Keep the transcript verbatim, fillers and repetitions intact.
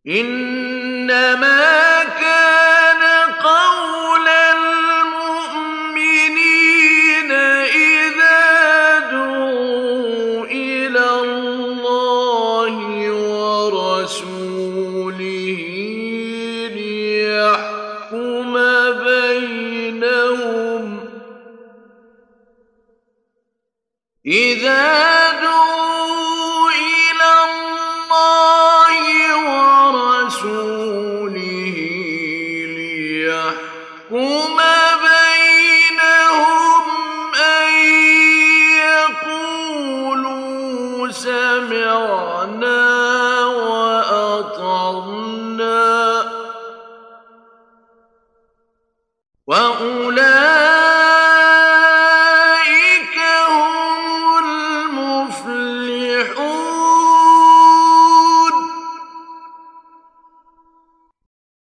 إنما كان قول المؤمنين إذا دعوا إلى الله ورسوله ليحكم بينهم إذا دعوا إلى الله ورسوله ليحكم بينهم أن يقولوا سمعنا وأطعنا وأولئك